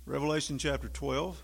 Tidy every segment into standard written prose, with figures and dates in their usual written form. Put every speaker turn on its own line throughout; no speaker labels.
Revelation chapter 12.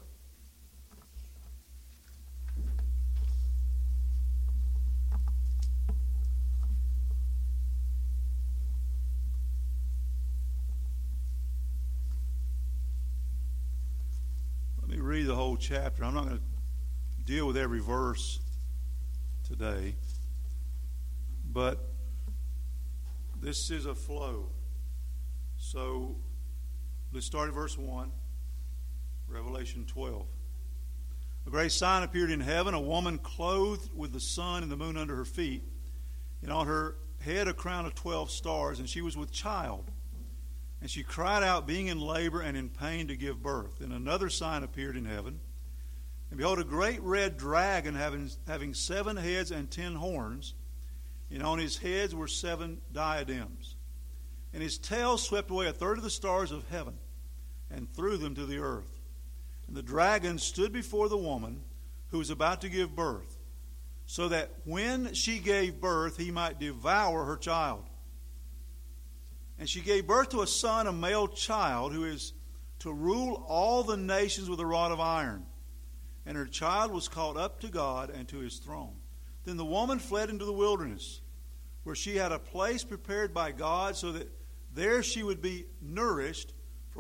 Let me read the whole chapter. I'm not going to deal with every verse today, but this is a flow. So let's start at verse 1. Revelation 12. A great sign appeared in heaven, a woman clothed with the sun and the moon under her feet, and on her head a crown of 12 stars, and she was with child. And she cried out, being in labor and in pain to give birth. And another sign appeared in heaven, and behold, a great red dragon having 7 heads and 10 horns, and on his heads were 7 diadems. And his tail swept away a third of the stars of heaven, and threw them to the earth. And the dragon stood before the woman who was about to give birth, so that when she gave birth, he might devour her child. And she gave birth to a son, a male child, who is to rule all the nations with a rod of iron. And her child was caught up to God and to his throne. Then the woman fled into the wilderness, where she had a place prepared by God, so that there she would be nourished for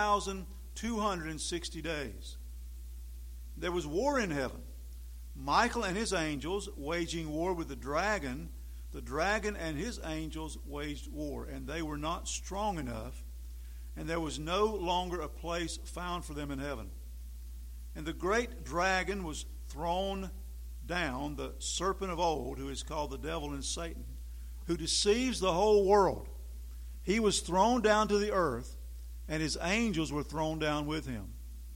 1,260 days. There was war in heaven. Michael and his angels waging war with the dragon. The dragon and his angels waged war, and they were not strong enough, and there was no longer a place found for them in heaven. And the great dragon was thrown down, the serpent of old, who is called the devil and Satan, who deceives the whole world. He was thrown down to the earth, and his angels were thrown down with him.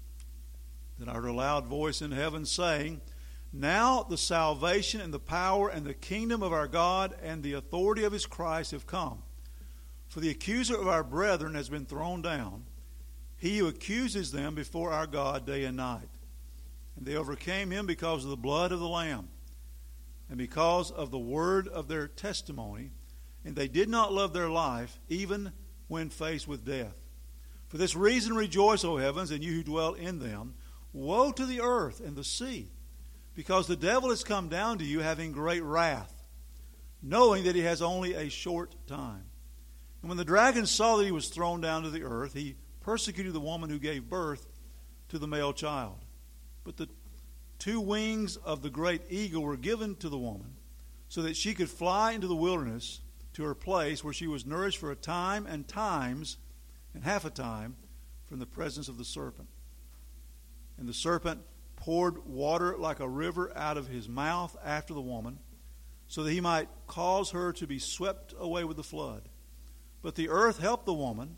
Then I heard a loud voice in heaven saying, now the salvation and the power and the kingdom of our God and the authority of his Christ have come. For the accuser of our brethren has been thrown down, he who accuses them before our God day and night. And they overcame him because of the blood of the Lamb, and because of the word of their testimony, and they did not love their life, even when faced with death. For this reason rejoice, O heavens, and you who dwell in them. Woe to the earth and the sea, because the devil has come down to you having great wrath, knowing that he has only a short time. And when the dragon saw that he was thrown down to the earth, he persecuted the woman who gave birth to the male child. But the 2 wings of the great eagle were given to the woman, so that she could fly into the wilderness to her place, where she was nourished for a time and times and half a time from the presence of the serpent. And the serpent poured water like a river out of his mouth after the woman, so that he might cause her to be swept away with the flood. But the earth helped the woman,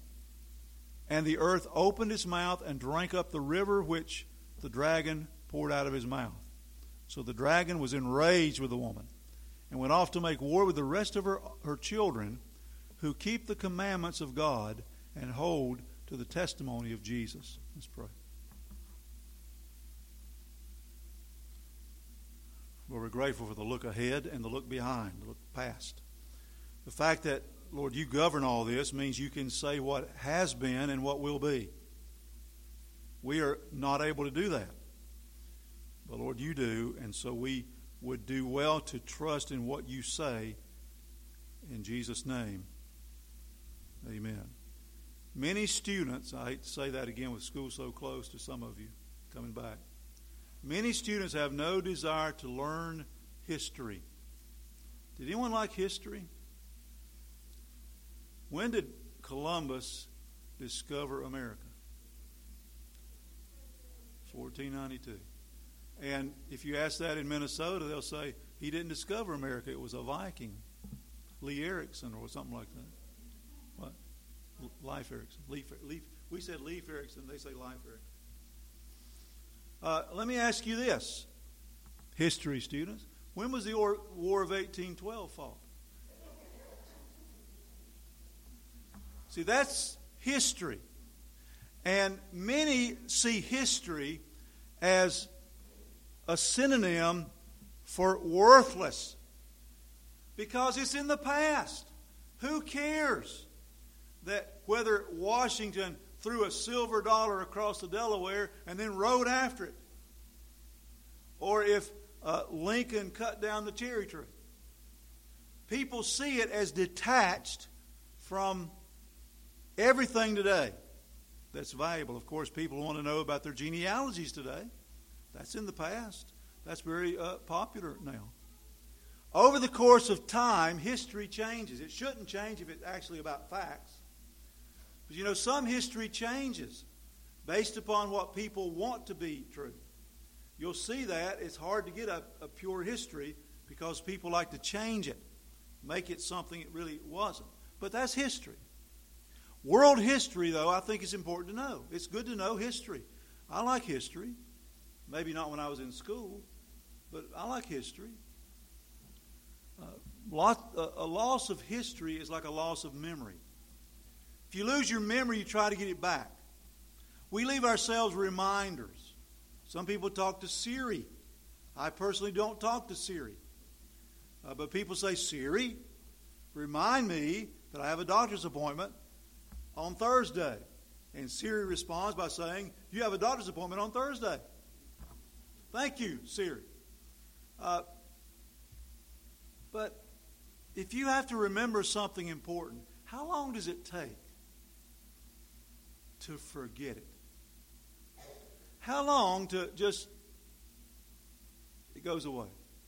and the earth opened its mouth and drank up the river which the dragon poured out of his mouth. So the dragon was enraged with the woman, and went off to make war with the rest of her children, who keep the commandments of God and hold to the testimony of Jesus. Let's pray. Lord, we're grateful for the look ahead and the look behind, the look past. The fact that, Lord, you govern all this means you can say what has been and what will be. We are not able to do that. But, Lord, you do, and so we would do well to trust in what you say. In Jesus' name, amen. Many students, I hate to say that again with school so close to some of you coming back, many students have no desire to learn history. Did anyone like history? When did Columbus discover America? 1492. And if you ask that in Minnesota, they'll say he didn't discover America. It was a Viking, Lee Erickson or something like that. What? Leif Erikson. We said Leif Erikson. They say Leif Erikson. Let me ask you this, history students. When was the War of 1812 fought? See, that's history. And many see history as a synonym for worthless, because it's in the past. Who cares that whether Washington threw a silver dollar across the Delaware and then rode after it. Or if Lincoln cut down the cherry tree. People see it as detached from everything today that's valuable. Of course, people want to know about their genealogies today. That's in the past. That's very popular now. Over the course of time, history changes. It shouldn't change if it's actually about facts. But you know, some history changes based upon what people want to be true. You'll see that it's hard to get a pure history because people like to change it, make it something it really wasn't. But that's history. World history, though, I think is important to know. It's good to know history. I like history. Maybe not when I was in school, but I like history. A loss of history is like a loss of memory. If you lose your memory, you try to get it back. We leave ourselves reminders. Some people talk to Siri. I personally don't talk to Siri. But people say, Siri, remind me that I have a doctor's appointment on Thursday. And Siri responds by saying, you have a doctor's appointment on Thursday. Thank you, Siri. But if you have to remember something important, how long does it take to forget it? How long to just, it goes away?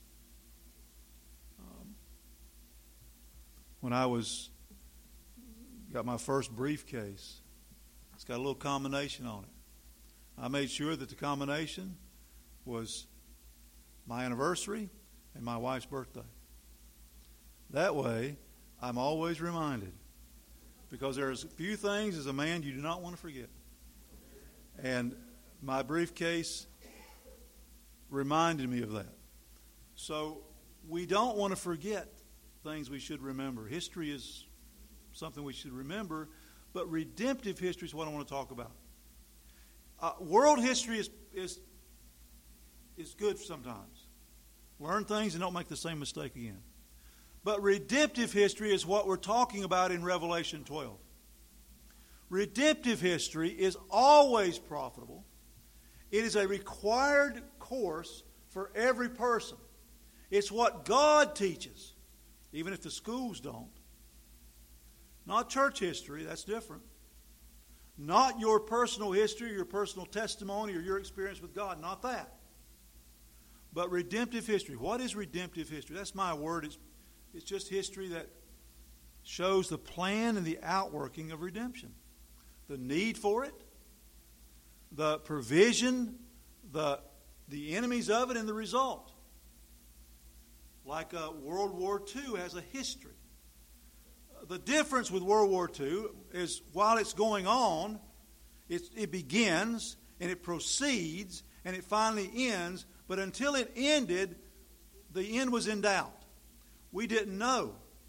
When I got my first briefcase, it's got a little combination on it. I made sure that the combination was my anniversary and my wife's birthday. That way, I'm always reminded. Because there's a few things as a man you do not want to forget. And my briefcase reminded me of that. So we don't want to forget things we should remember. History is something we should remember, but redemptive history is what I want to talk about. World history is good sometimes. Learn things and don't make the same mistake again. But redemptive history is what we're talking about in Revelation 12. Redemptive history is always profitable. It is a required course for every person. It's what God teaches, even if the schools don't. Not church history, that's different. Not your personal history, your personal testimony, or your experience with God, not that. But redemptive history. What is redemptive history? That's my word. It's just history that shows the plan and the outworking of redemption. The need for it, the provision, the enemies of it, and the result. Like World War II has a history. The difference with World War II is while it's going on, it begins and it proceeds and it finally ends. But until it ended, the end was in doubt. We didn't know.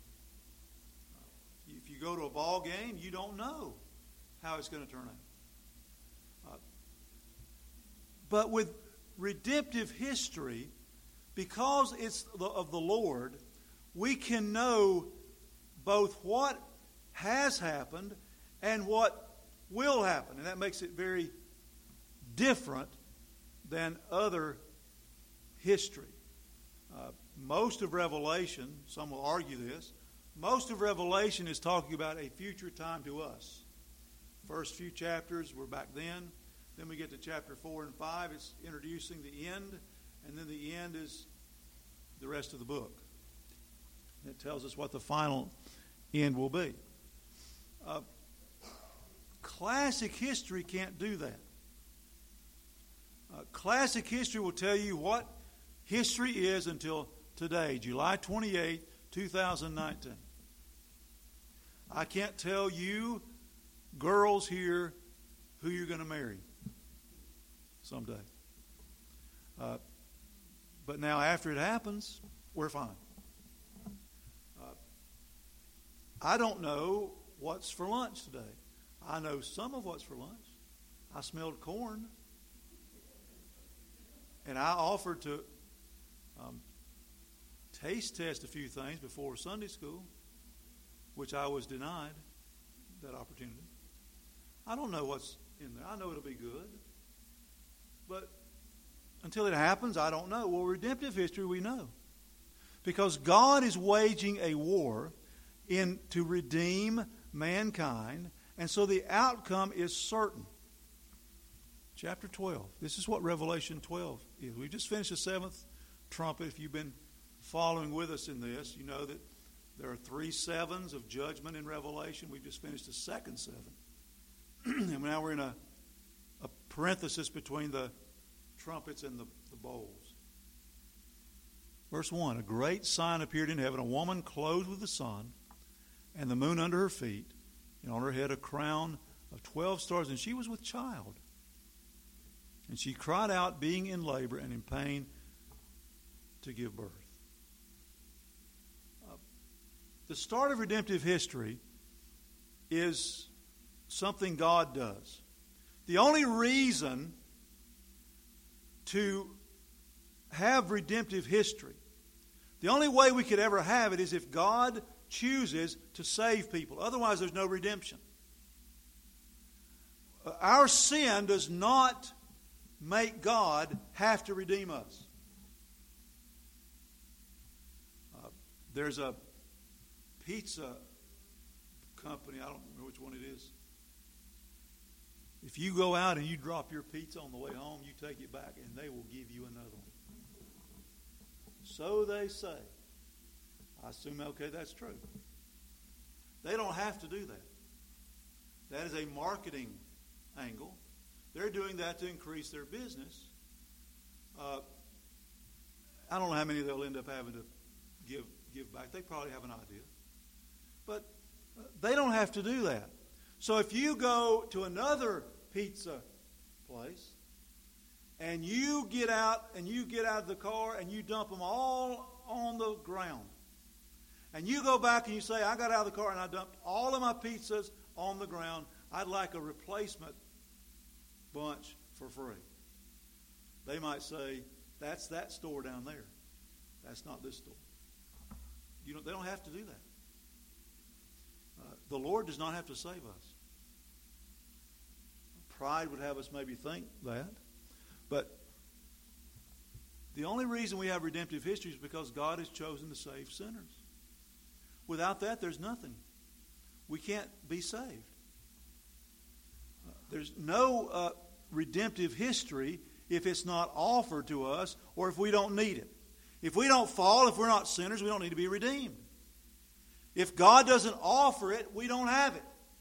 If you go to a ball game, you don't know how it's going to turn out. But with redemptive history, because it's of the Lord, we can know both what has happened and what will happen. And that makes it very different than other history. Most of Revelation, some will argue this, most of Revelation is talking about a future time to us. First few chapters were back then. Then we get to chapter 4 and 5. It's introducing the end. And then the end is the rest of the book. It tells us what the final end will be. Classic history can't do that. Classic history will tell you what history is until today, July 28, 2019. I can't tell you, girls here, who you're going to marry someday. But now after it happens, we're fine. I don't know what's for lunch today. I know some of what's for lunch. I smelled corn. And I offered to taste test a few things before Sunday school, which I was denied that opportunity. I don't know what's in there. I know it'll be good. But until it happens, I don't know. Well, redemptive history we know. Because God is waging a war to redeem mankind, and so the outcome is certain. Chapter 12. This is what Revelation 12 is. We just finished the seventh trumpet. If you've been following with us in this, you know that there are 3 sevens of judgment in Revelation. We just finished the second seven. And now we're in a parenthesis between the trumpets and the bowls. Verse 1, a great sign appeared in heaven, a woman clothed with the sun and the moon under her feet, and on her head a crown of 12 stars, and she was with child. And she cried out, being in labor and in pain, to give birth. The start of redemptive history is something God does. The only reason to have redemptive history, the only way we could ever have it is if God chooses to save people. Otherwise, there's no redemption. Our sin does not make God have to redeem us. There's a pizza company, I don't remember which one it is. If you go out and you drop your pizza on the way home, you take it back and they will give you another one. So they say. I assume, okay, that's true. They don't have to do that. That is a marketing angle. They're doing that to increase their business. I don't know how many they'll end up having to give back. They probably have an idea. But they don't have to do that. So if you go to another pizza place and you get out of the car and you dump them all on the ground, and you go back and you say, I got out of the car and I dumped all of my pizzas on the ground, I'd like a replacement bunch for free. They might say, that's that store down there. That's not this store. They don't have to do that. The Lord does not have to save us. Pride would have us maybe think that. But the only reason we have redemptive history is because God has chosen to save sinners. Without that, there's nothing. We can't be saved. There's no redemptive history if it's not offered to us or if we don't need it. If we don't fall, if we're not sinners, we don't need to be redeemed. If God doesn't offer it, we don't have it.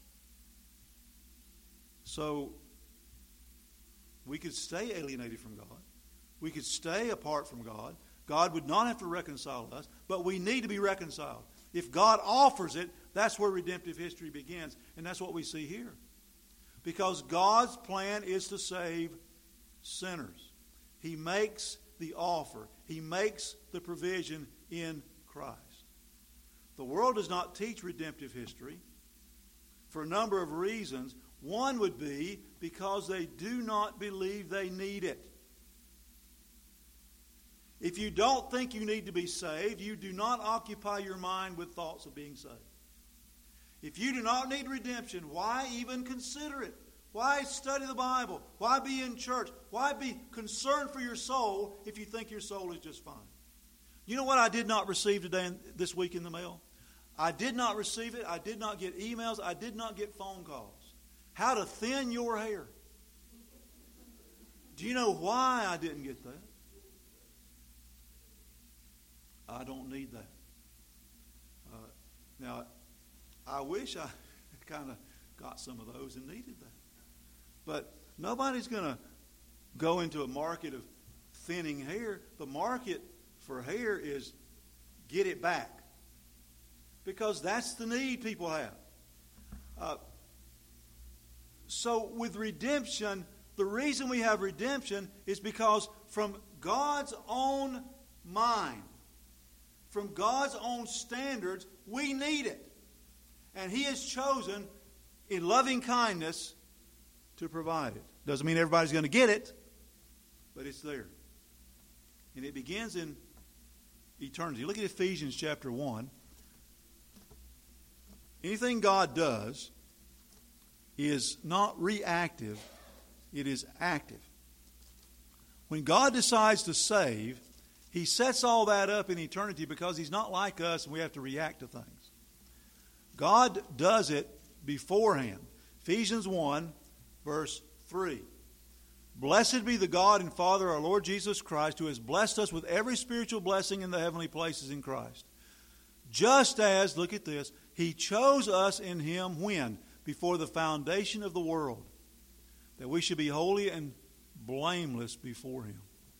So we could stay alienated from God. We could stay apart from God. God would not have to reconcile us, but we need to be reconciled. If God offers it, that's where redemptive history begins, and that's what we see here. Because God's plan is to save sinners. He makes the offer. He makes the provision in Christ. The world does not teach redemptive history for a number of reasons. One would be because they do not believe they need it. If you don't think you need to be saved, you do not occupy your mind with thoughts of being saved. If you do not need redemption, why even consider it? Why study the Bible? Why be in church? Why be concerned for your soul if you think your soul is just fine? You know what I did not receive this week in the mail? I did not receive it. I did not get emails. I did not get phone calls. How to thin your hair. Do you know why I didn't get that? I don't need that. Now, I wish I kind of got some of those and needed that. But nobody's going to go into a market of thinning hair. The market for hair is get it back. Because that's the need people have. So with redemption, the reason we have redemption is because from God's own mind, from God's own standards, we need it. And He has chosen, in loving kindness, to provide it. Doesn't mean everybody's going to get it, but it's there. And it begins in eternity. Look at Ephesians chapter 1. Anything God does is not reactive, it is active. When God decides to save, He sets all that up in eternity because He's not like us and we have to react to things. God does it beforehand. Ephesians 1, verse 3. Blessed be the God and Father, our Lord Jesus Christ, who has blessed us with every spiritual blessing in the heavenly places in Christ. Just as, look at this, He chose us in Him when? Before the foundation of the world, that we should be holy and blameless before Him.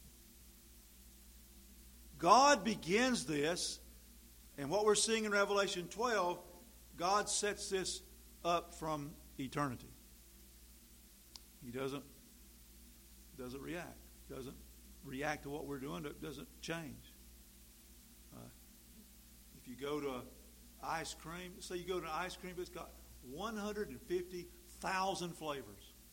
God begins this, and what we're seeing in Revelation 12, God sets this up from eternity. He doesn't react. Doesn't react to what we're doing. It doesn't change. If you go to ice cream, say you go to an ice cream, it's got 150,000 flavors.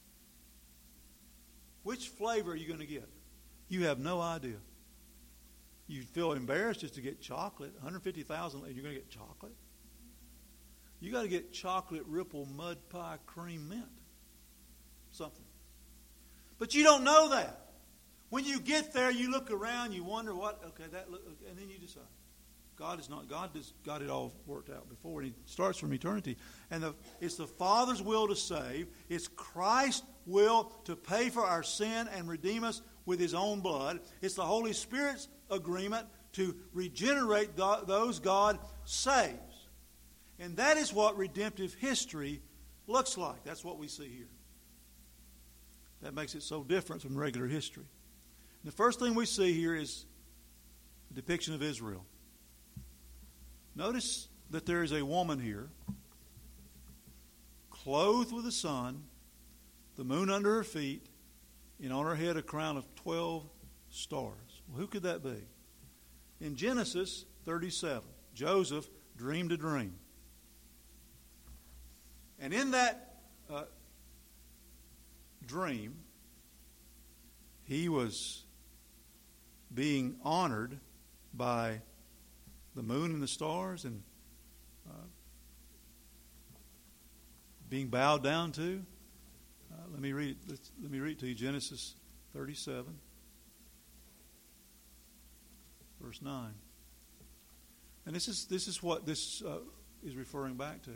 Which flavor are you going to get? You have no idea. You feel embarrassed just to get chocolate. 150,000, and you're going to get chocolate? You got to get chocolate ripple mud pie cream mint. Something. But you don't know that. When you get there, you look around, you wonder what, okay, that look, and then you decide. God has got it all worked out before, and He starts from eternity. And it's the Father's will to save. It's Christ's will to pay for our sin and redeem us with His own blood. It's the Holy Spirit's agreement to regenerate those God saves. And that is what redemptive history looks like. That's what we see here. That makes it so different from regular history. And the first thing we see here is the depiction of Israel. Notice that there is a woman here, clothed with the sun, the moon under her feet, and on her head a crown of 12 stars. Well, who could that be? In Genesis 37, Joseph dreamed a dream. And in that dream, he was being honored by the moon and the stars and being bowed down to. Let me read it to you. Genesis 37, verse 9. And this is what this is referring back to.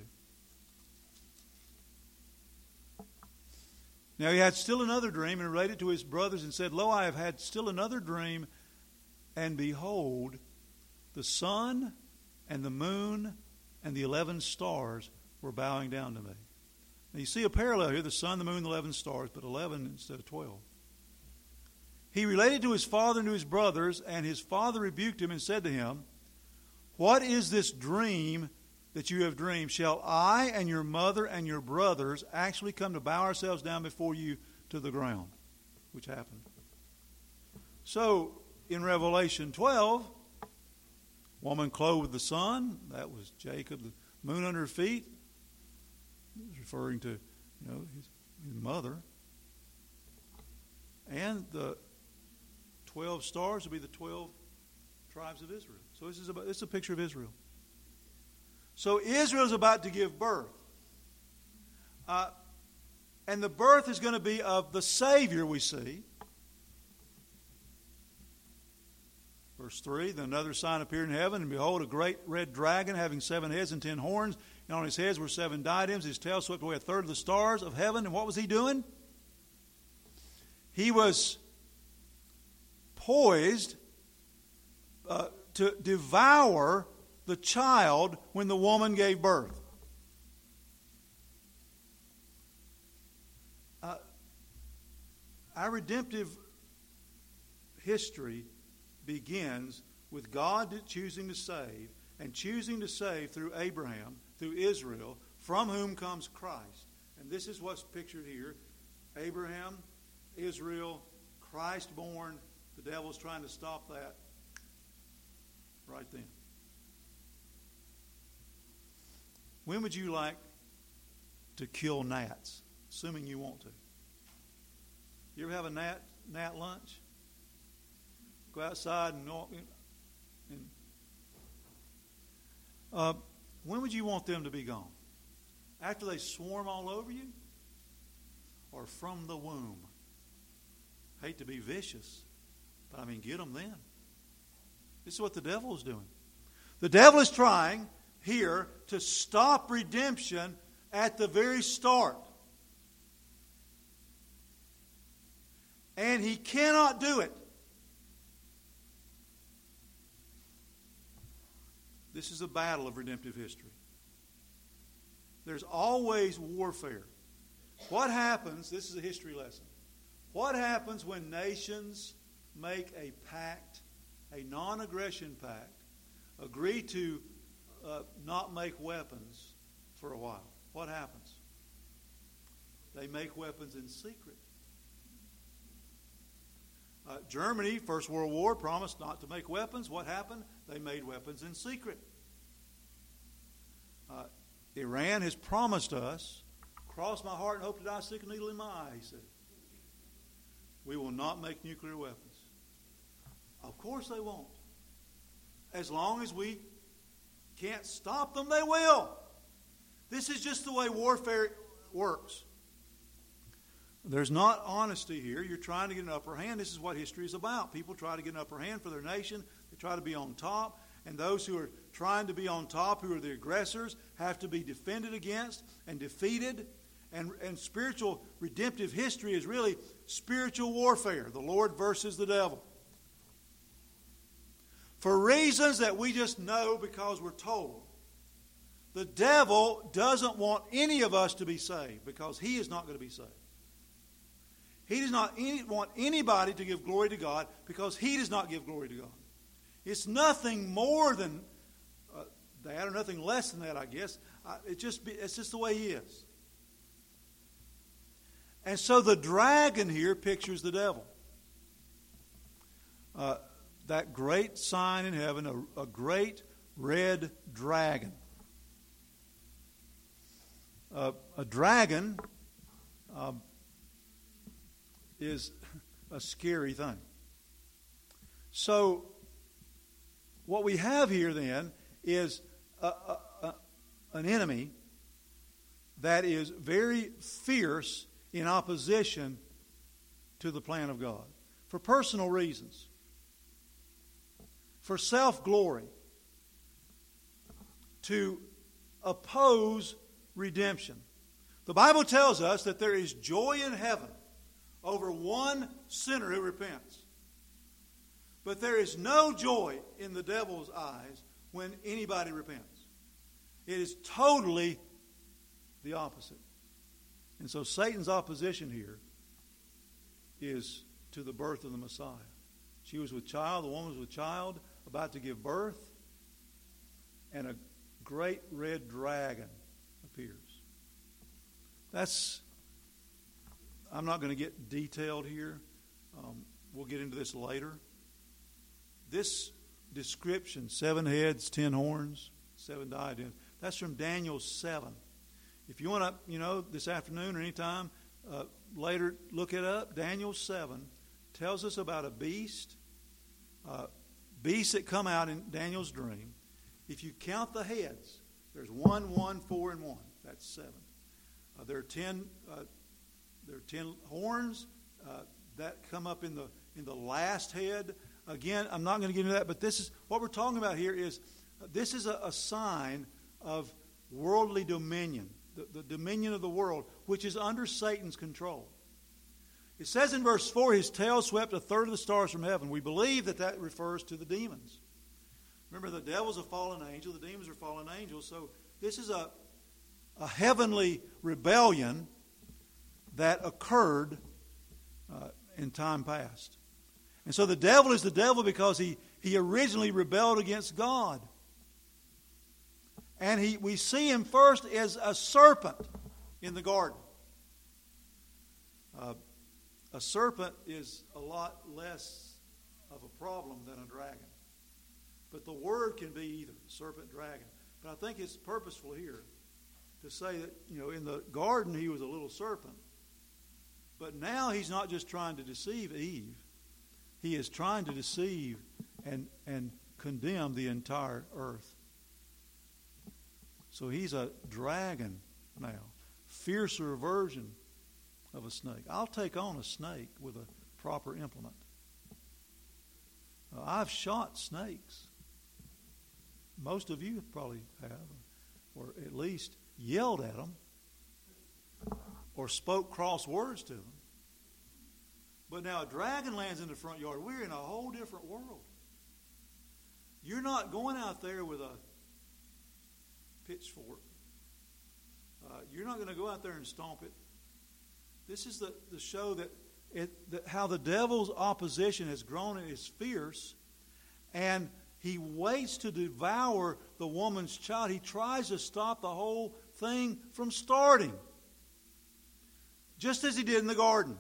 Now he had still another dream and related to his brothers and said, Lo, I have had still another dream, and behold, the sun and the moon and the 11 stars were bowing down to me. Now you see a parallel here, the sun, the moon, the 11 stars, but 11 instead of 12. He related to his father and to his brothers, and his father rebuked him and said to him, What is this dream that you have dreamed? Shall I and your mother and your brothers actually come to bow ourselves down before you to the ground? Which happened. So, in Revelation 12, woman clothed with the sun, that was Jacob, the moon under her feet, referring to, his mother. And the 12 stars would be the 12 tribes of Israel. So this is a picture of Israel. So Israel is about to give birth. And the birth is going to be of the Savior, we see. Verse 3, Then another sign appeared in heaven, and behold, a great red dragon having 7 heads and 10 horns, and on his heads were 7 diadems. His tail swept away a third of the stars of heaven. And what was he doing? He was poised to devour the child when the woman gave birth. Our redemptive history begins with God choosing to save, and choosing to save through Abraham, through Israel, from whom comes Christ. And this is what's pictured here. Abraham, Israel, Christ born. The devil's trying to stop that right then. When would you like to kill gnats? Assuming you want to. You ever have a gnat lunch? Go outside and when would you want them to be gone? After they swarm all over you? from the womb. Hate to be vicious, but I mean, get them then. This is what the devil is doing. The devil is trying here to stop redemption at the very start. And he cannot do it. This is a battle of redemptive history. There's always warfare. What happens, this is a history lesson, what happens when nations make a pact, a non-aggression pact, agree to not make weapons for a while? What happens? They make weapons in secret. Germany, First World War, promised not to make weapons. What happened? They made weapons in secret. Iran has promised us, cross my heart and hope to die, stick a needle in my eye, he said. We will not make nuclear weapons. Of course they won't. As long as we can't stop them, they will. This is just the way warfare works. There's not honesty here. You're trying to get an upper hand. This is what history is about. People try to get an upper hand for their nation. They try to be on top. And those who are trying to be on top, who are the aggressors, have to be defended against and defeated. And spiritual redemptive history is really spiritual warfare. The Lord versus the devil. For reasons that we just know because we're told. The devil doesn't want any of us to be saved because he is not going to be saved. He does not want anybody to give glory to God because he does not give glory to God. It's nothing more than that or nothing less than that, I guess. It's just the way he is. And so the dragon here pictures the devil. That great sign in heaven, a great red dragon. A dragon is a scary thing. So what we have here then is an enemy that is very fierce in opposition to the plan of God for personal reasons, for self-glory, to oppose redemption. The Bible tells us that there is joy in heaven over one sinner who repents. But there is no joy in the devil's eyes when anybody repents. It is totally the opposite. And so Satan's opposition here is to the birth of the Messiah. She was with child, the woman was with child, about to give birth, and a great red dragon appears. I'm not going to get detailed here. We'll get into this later. This description, 7 heads, 10 horns, 7 diadems, that's from Daniel 7. If you want to, this afternoon or anytime later, look it up. Daniel 7 tells us about a beast, beasts that come out in Daniel's dream. If you count the heads, there's 1, 1, 4, and 1. That's 7. There are 10 horns that come up in the last head. Again, I'm not going to get into that, but this is what we're talking about here. This is a sign of worldly dominion, the dominion of the world, which is under Satan's control. It says in verse 4, his tail swept a third of the stars from heaven. We believe that refers to the demons. Remember, the devil's a fallen angel, the demons are fallen angels. So this is a heavenly rebellion that occurred in time past. And so the devil is the devil because he originally rebelled against God. And we see him first as a serpent in the garden. A serpent is a lot less of a problem than a dragon. But the word can be either, serpent, dragon. But I think it's purposeful here to say that, in the garden he was a little serpent. But now he's not just trying to deceive Eve. He is trying to deceive and condemn the entire earth. So he's a dragon now. Fiercer version of a snake. I'll take on a snake with a proper implement. I've shot snakes. Most of you probably have, or at least yelled at them, or spoke cross words to them. But now a dragon lands in the front yard. We're in a whole different world. You're not going out there with a pitchfork. You're not going to go out there and stomp it. This is the show that how the devil's opposition has grown and is fierce, and he waits to devour the woman's child. He tries to stop the whole thing from starting, just as he did in the garden.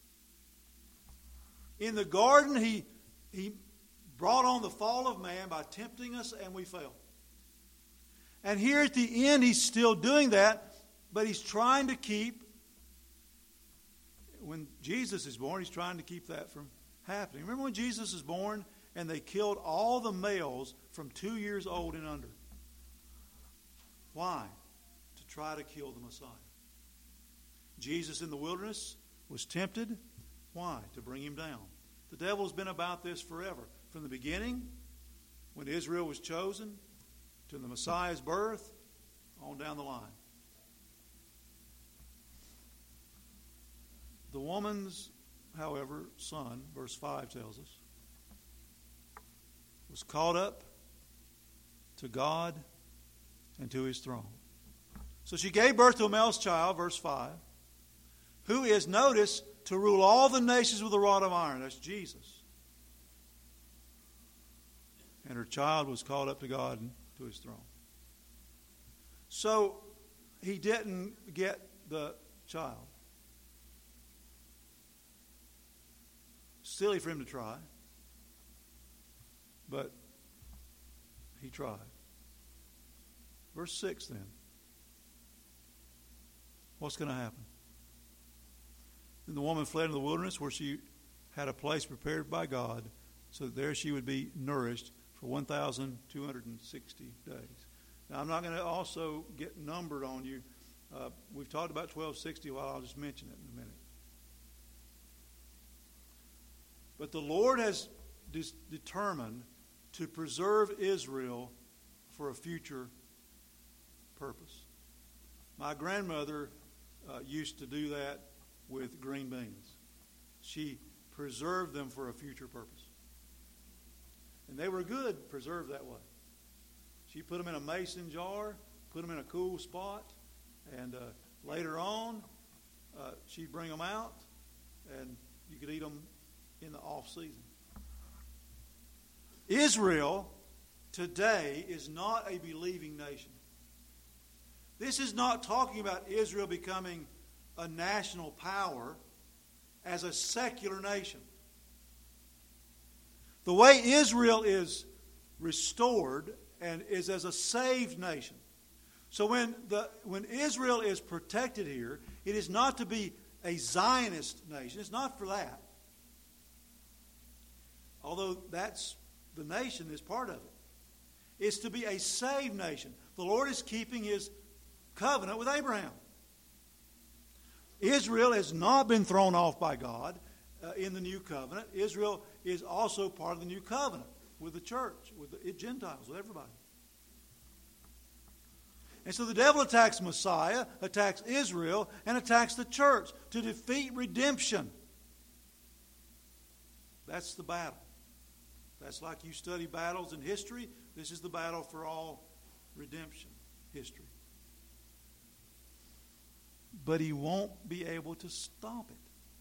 In the garden, he brought on the fall of man by tempting us, and we fell. And here at the end, he's still doing that, but he's trying to keep, when Jesus is born, he's trying to keep that from happening. Remember when Jesus was born and they killed all the males from 2 years old and under? Why? To try to kill the Messiah. Jesus in the wilderness was tempted. Why? To bring him down. The devil's been about this forever. From the beginning, when Israel was chosen, to the Messiah's birth, on down the line. The woman's, however, son, verse 5 tells us, was caught up to God and to his throne. So she gave birth to a male child, verse 5, who is, notice, to rule all the nations with a rod of iron. That's Jesus. And her child was caught up to God and to his throne. So he didn't get the child. Silly for him to try, but he tried. Verse 6 then. What's going to happen? Then the woman fled into the wilderness where she had a place prepared by God so that there she would be nourished for 1,260 days. Now, I'm not going to also get numbered on you. We've talked about 1260 a while. I'll just mention it in a minute. But the Lord has determined to preserve Israel for a future purpose. My grandmother used to do that with green beans. She preserved them for a future purpose. And they were good preserved that way. She put them in a mason jar, put them in a cool spot, and later on, she'd bring them out, and you could eat them in the off-season. Israel today is not a believing nation. This is not talking about Israel becoming a national power as a secular nation. The way Israel is restored and is as a saved nation. So when Israel is protected here, it is not to be a Zionist nation. It's not for that. Although that's the nation is part of it. It's to be a saved nation. The Lord is keeping his covenant with Abraham. Israel has not been thrown off by God in the new covenant. Israel is also part of the new covenant with the church, with the Gentiles, with everybody. And so the devil attacks Messiah, attacks Israel, and attacks the church to defeat redemption. That's the battle. That's like you study battles in history. This is the battle for all redemption history. But he won't be able to stop it.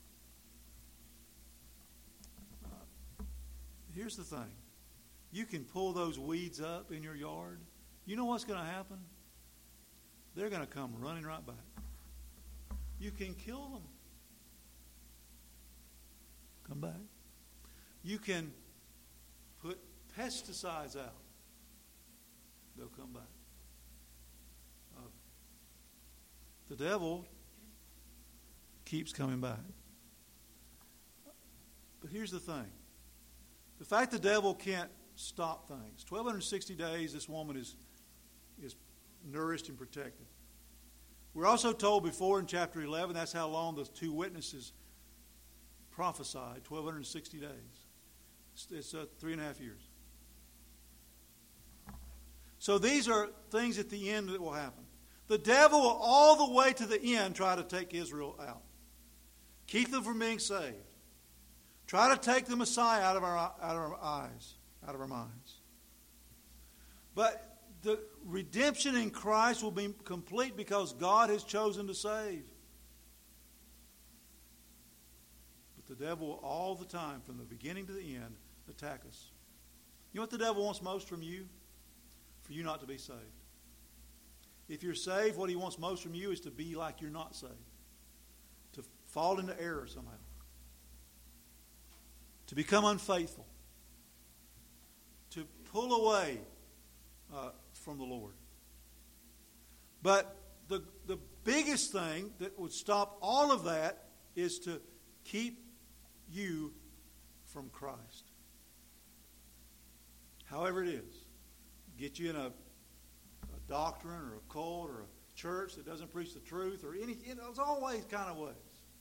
Here's the thing. You can pull those weeds up in your yard. You know what's going to happen? They're going to come running right back. You can kill them. Come back. You can put pesticides out. They'll come back. The devil keeps coming back. But here's the thing. The fact the devil can't stop things. 1,260 days this woman is nourished and protected. We're also told before in chapter 11, that's how long the two witnesses prophesied, 1,260 days. It's 3.5 years. So these are things at the end that will happen. The devil will all the way to the end try to take Israel out. Keep them from being saved. Try to take the Messiah out of our eyes, out of our minds. But the redemption in Christ will be complete because God has chosen to save. But the devil will all the time, from the beginning to the end, attack us. You know what the devil wants most from you? For you not to be saved. If you're saved, what he wants most from you is to be like you're not saved. To fall into error somehow. To become unfaithful. To pull away from the Lord. But the biggest thing that would stop all of that is to keep you from Christ. However it is. Get you in a doctrine or a cult or a church that doesn't preach the truth or any, there's always kind of ways.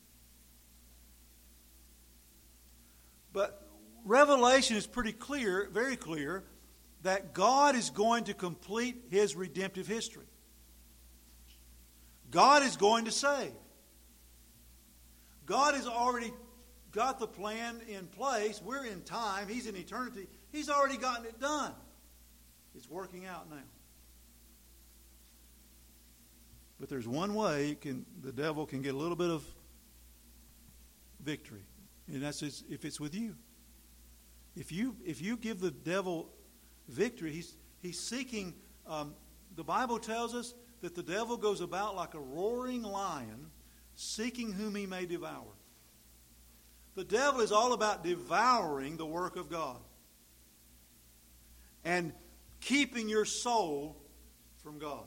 But Revelation is pretty clear, very clear, that God is going to complete His redemptive history. God is going to save. God has already got the plan in place. We're in time. He's in eternity. He's already gotten it done. It's working out now. But there's one way the devil can get a little bit of victory. And that's if it's with you. If you give the devil victory, he's seeking. The Bible tells us that the devil goes about like a roaring lion, seeking whom he may devour. The devil is all about devouring the work of God and keeping your soul from God.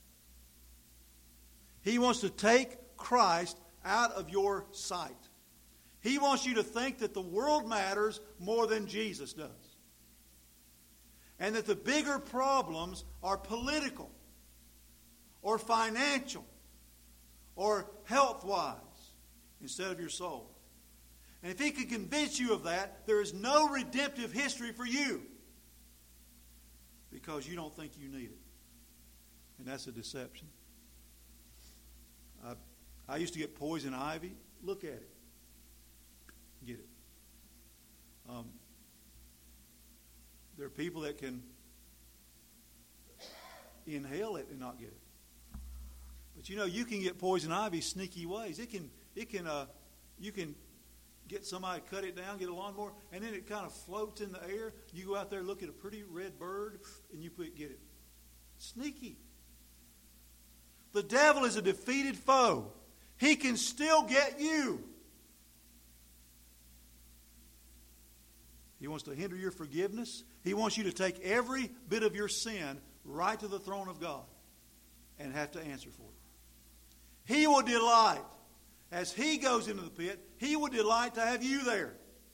He wants to take Christ out of your sight. He wants you to think that the world matters more than Jesus does. And that the bigger problems are political or financial or health-wise instead of your soul. And if he can convince you of that, there is no redemptive history for you because you don't think you need it. And that's a deception. I used to get poison ivy. Look at it. Get it. There are people that can inhale it and not get it. But you can get poison ivy sneaky ways. You can get somebody to cut it down, get a lawnmower, and then it kind of floats in the air. You go out there, look at a pretty red bird, and get it. Sneaky. The devil is a defeated foe. He can still get you. He wants to hinder your forgiveness. He wants you to take every bit of your sin right to the throne of God and have to answer for it. He will delight. As he goes into the pit, he will delight to have you there.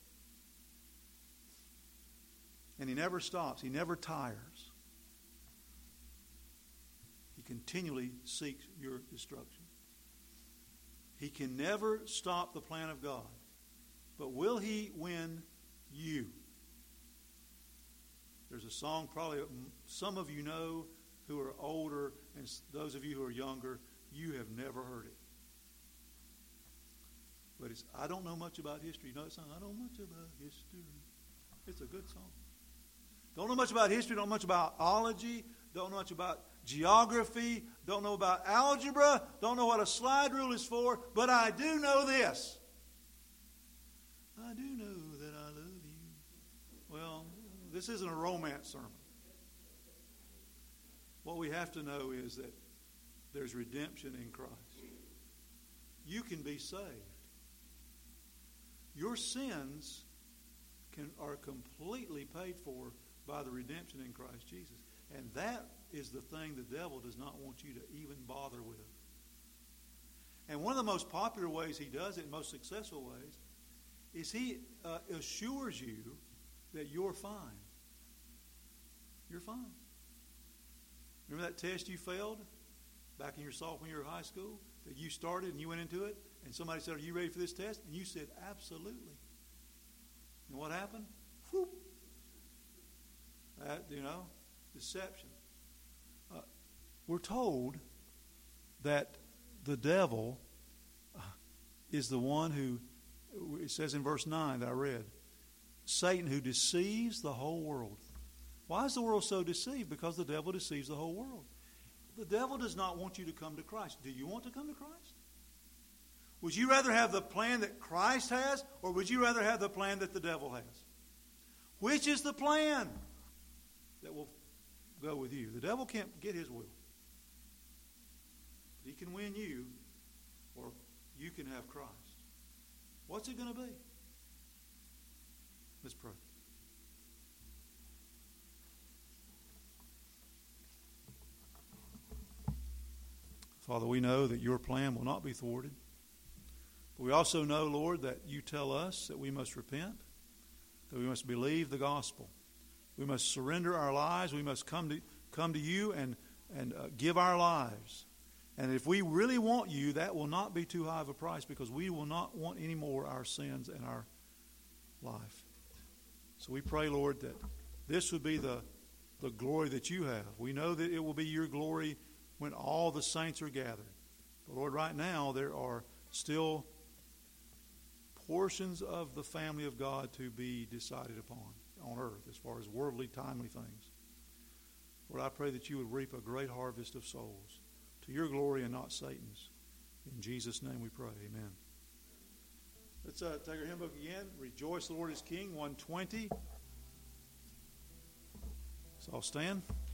And he never stops. He never tires. He continually seeks your destruction. He can never stop the plan of God. But will he win you? There's a song probably some of you know who are older, and those of you who are younger, you have never heard it. But it's, I don't know much about history. You know that song? I don't know much about history. It's a good song. Don't know much about history, don't know much about biology, don't know much about geography, don't know about algebra, don't know what a slide rule is for, but I do know this. I do know that I love you. Well, this isn't a romance sermon. What we have to know is that there's redemption in Christ. You can be saved. Your sins are completely paid for by the redemption in Christ Jesus. And that is the thing the devil does not want you to even bother with. And one of the most popular ways he does it, most successful ways, is he assures you that you're fine. You're fine. Remember that test you failed back in your sophomore year of high school that you started and you went into it, and somebody said, "Are you ready for this test?" And you said, "Absolutely." And what happened? Whoop. That, deception. We're told that the devil is the one who, it says in verse 9 that I read, Satan, who deceives the whole world. Why is the world so deceived? Because the devil deceives the whole world. The devil does not want you to come to Christ. Do you want to come to Christ? Would you rather have the plan that Christ has, or would you rather have the plan that the devil has? Which is the plan that will go with you? The devil can't get his will. He can win you, or you can have Christ. What's it going to be? Let's pray. Father, we know that your plan will not be thwarted. But we also know, Lord, that you tell us that we must repent, that we must believe the gospel. We must surrender our lives. We must come to you and give our lives. And if we really want you, that will not be too high of a price, because we will not want any more our sins in our life. So we pray, Lord, that this would be the glory that you have. We know that it will be your glory when all the saints are gathered. But Lord, right now there are still portions of the family of God to be decided upon on earth as far as worldly, timely things. Lord, I pray that you would reap a great harvest of souls to your glory and not Satan's. In Jesus' name we pray. Amen. Let's take our hymn book again. Rejoice, the Lord is King, 120. So I'll stand.